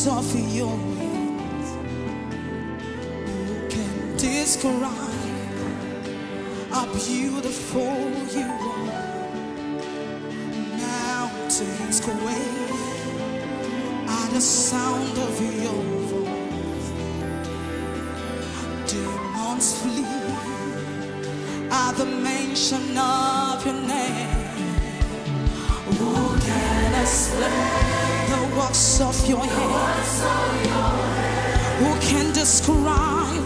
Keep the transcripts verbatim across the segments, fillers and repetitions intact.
works of your hands. Who can describe how beautiful you are? Mountains quake at the sound of your voice. Demons flee at the mention of your name. Who can explain the works of your hands? Who can describe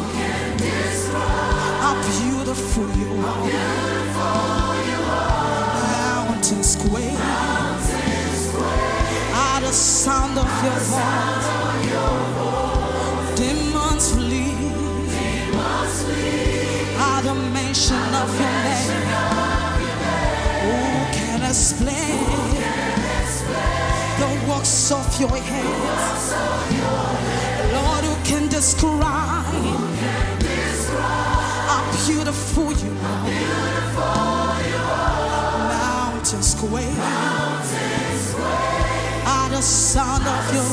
how beautiful you are? Mountains quake at the sound of your voice. Demons flee at the mention of your name. Who can explain the works of your hands? Lord, who can describe how beautiful you are? Mountains quake at the sound of your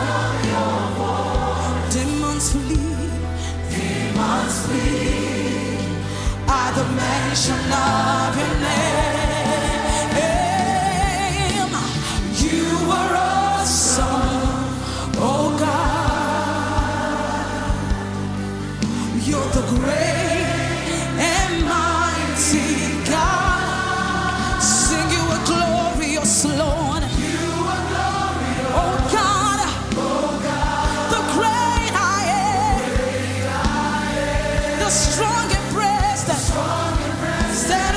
voice. Demons flee at the mention of your name. You are awesome, oh God. You're the great and mighty God. Sing you a glorious Lord. You are glorious, oh God. Oh God. The great I am, great I am. The strong and breast that strong and breast that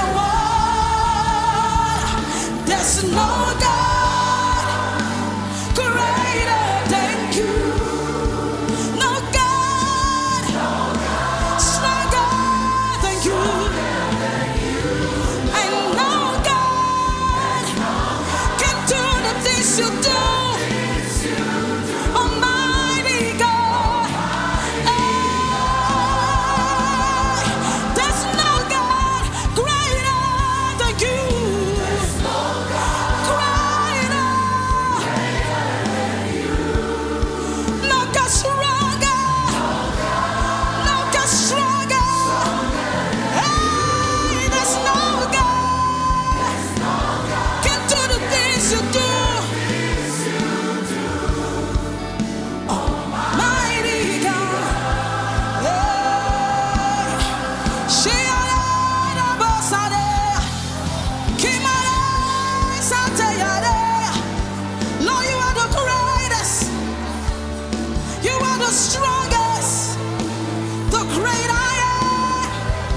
one. There's no God greater than you. No God stronger than you. And no God can do the things you do. Almighty God. Hey, there's no God greater than you. Greater. No God stronger. No God stronger. Hey, there's no God can do the things you do. Mighty God. Hey. Shiada Bosade. Kimara Satayade. Lord, you are the greatest. You are the strongest. The great I am.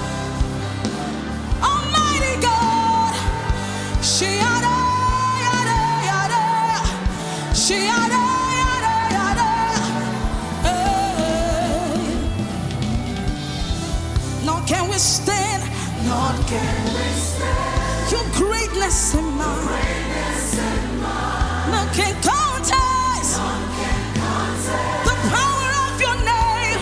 Almighty God. Shiada Yada Yada. Shiada Yada Yada. Hey. None can withstand, none can withstand your greatness and mine. None can contest the power of your name.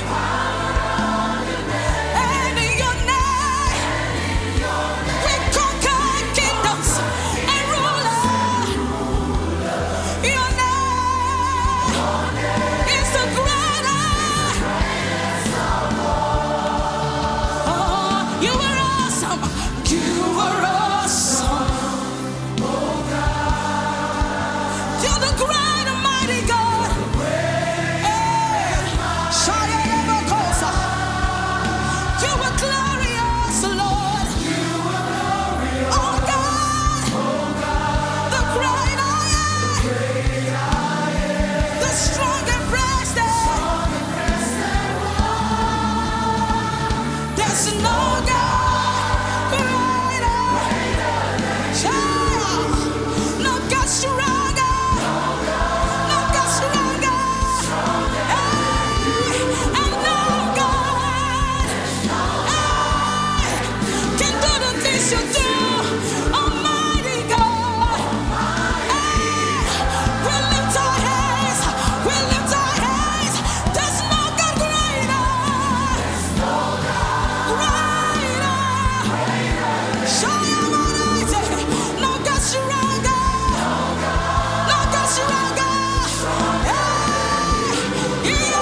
And in your name, we conquer kingdoms and rulers. Your name is the greatest. Oh, you are awesome. You are awesome. Yeah,